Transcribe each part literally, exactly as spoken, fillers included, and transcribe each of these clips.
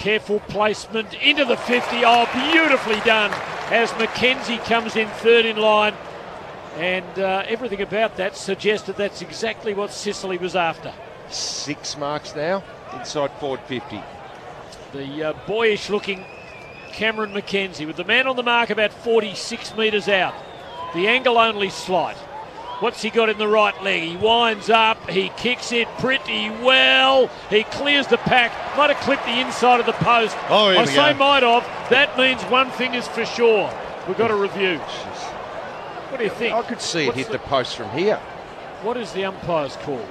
Careful placement into the fifty. Oh, beautifully done as Mackenzie comes in third in line. And uh, everything about that suggested that's exactly what Sicily was after. Six marks now, inside forward fifty. The uh, boyish-looking Cameron Mackenzie with the man on the mark about forty-six metres out. The angle only slight. What's he got in the right leg? He winds up, he kicks it pretty well. He clears the pack, might have clipped the inside of the post. Oh, here I we say go. might have. That means one thing is for sure. We've got a review. What do you think? I could see it What's hit the, the post from here. What is the umpire's call?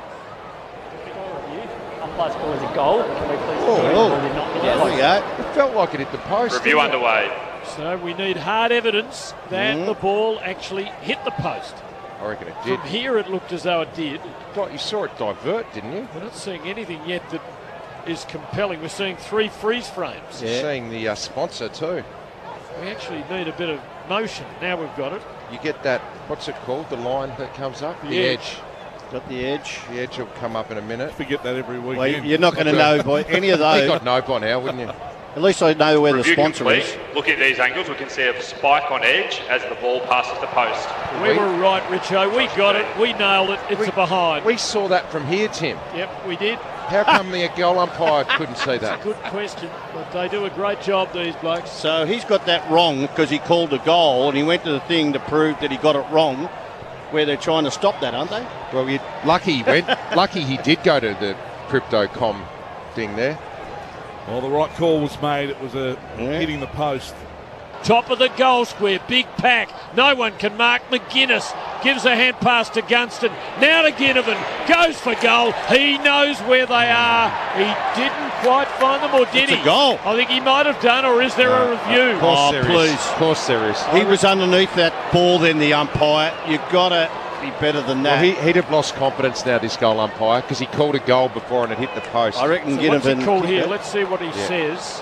Umpire's call is a goal. Can we please Oh, confirm oh. it did not hit There it? we go. It felt like it hit the post. Review didn't it? underway. So we need hard evidence that Mhm. the ball actually hit the post. I reckon it did. From here it looked as though it did. Di- You saw it divert, didn't you? We're not seeing anything yet that is compelling. We're seeing three freeze frames. Yeah. Seeing the uh, sponsor too. We actually need a bit of motion. Now we've got it. You get that, what's it called, the line that comes up? The The, edge. edge. Got the edge. The edge will come up in a minute. Forget that every weekend. Well, you're not going to know by any of You those. got no by now, wouldn't you? At least I know where the Review sponsor complete. is. Looking at these angles, we can see a spike on edge as the ball passes the post. We We- were right, Richo. We got it. We nailed it. It's We- a behind. We saw that from here, Tim. Yep, we did. How come the goal umpire couldn't see It's a that? good question, but they do a great job, these blokes. So he's got that wrong because he called a goal and he went to the thing to prove that he got it wrong, where they're trying to stop that, aren't they? Well, you, lucky he went. Lucky he did go to the Crypto.com thing there. Well, the right call was made. It was a Yeah. hitting the post. Top of the goal square, big pack. No one can mark McGuinness. Gives a hand pass to Gunston. Now to Ginnivan. Goes for goal. He knows where they are. He didn't quite find them, or did It's he? a goal. I think he might have done, or is there a review? Of course Oh, there is. please. Of course there is. He was underneath that ball then, the umpire. You've got to be better than Well, that. he, he'd have lost confidence now, this goal umpire, because he called a goal before and it hit the post. I reckon So what's it Ginnivan. called here? Let's see what he Yeah. says.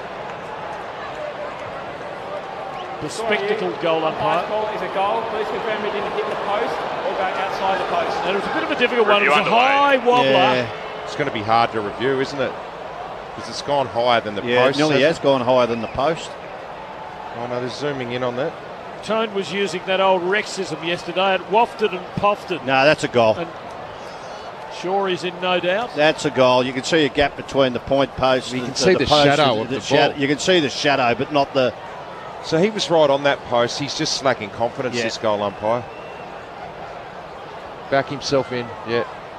The spectacled goal Umpire's umpire. call is a goal. Please confirm it didn't hit the post or go outside the post. And it was a bit of a difficult one. It Review was a underway. high wobbler. Yeah, It's going to be hard to review, isn't it? Because it's gone higher than the yeah, it post. nearly has hasn't gone higher than the post. it? Oh no, they're zooming in on that. Tone was using that old Rexism yesterday. It wafted and puffed it. No, that's a goal. And sure, he's in no doubt. That's a goal. You can see a gap between the point post. You and can see the post shadow and of the shadow. ball. You can see the shadow, but not the. So he was right on that post. He's just slacking confidence, Yeah. this goal umpire. Back himself in, yeah.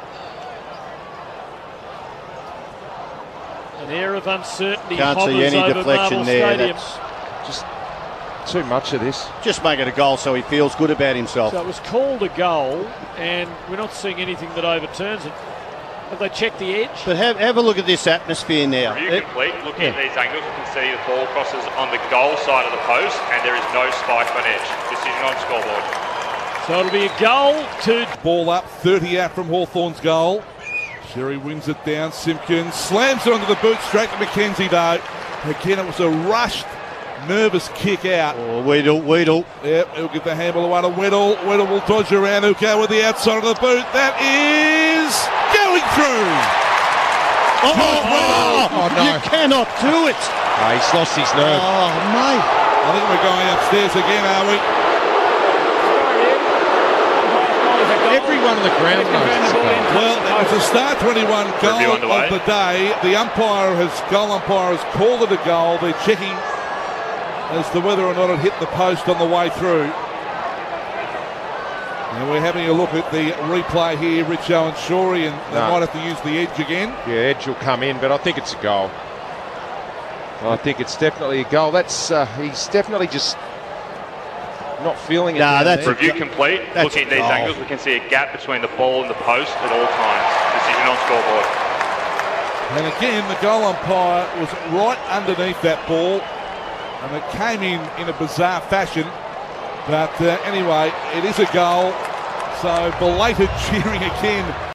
An air of uncertainty Can't hovers see any over deflection Marvel there. Stadium. That's Just too much of this. just make it a goal so he feels good about himself. So it was called a goal, and we're not seeing anything that overturns it. Have they checked the edge? But have, have a look at this atmosphere now. Review It- complete. Looking yeah. at these angles, we can see the ball crosses on the goal side of the post, and there is no spike on edge. Decision on scoreboard. So it'll be a goal to Ball up, thirty out from Hawthorn's goal. Sherry wins it down. Simpkins slams it onto the boot, straight to Mackenzie though. Again, it was a rushed, nervous kick out. Oh, Weedle, Weedle. Yep, he'll give the handball away to Weddle. Weddle will dodge around. He'll go with the outside of the boot. That is going through. Oh, oh, Oh, no. You cannot do it. Oh, he's lost his nerve. Oh, mate. I think we're going upstairs again, are we? Everyone on the ground knows it's a goal. Well, it was a Star twenty-one Review goal underway. of the day. The umpire has, goal umpire has called it a goal. They're checking as to whether or not it hit the post on the way through. And we're having a look at the replay here, Richo and Shorey, and they No. might have to use the edge again. Yeah, edge will come in, but I think it's a goal. I think it's definitely a goal. That's uh, he's definitely just not feeling it. Nah, down that's there. a Review complete. That's Looking at a these goal. angles, we can see a gap between the ball and the post at all times. Decision on scoreboard. And again, the goal umpire was right underneath that ball, and it came in in a bizarre fashion. But uh, anyway, it is a goal. So belated cheering again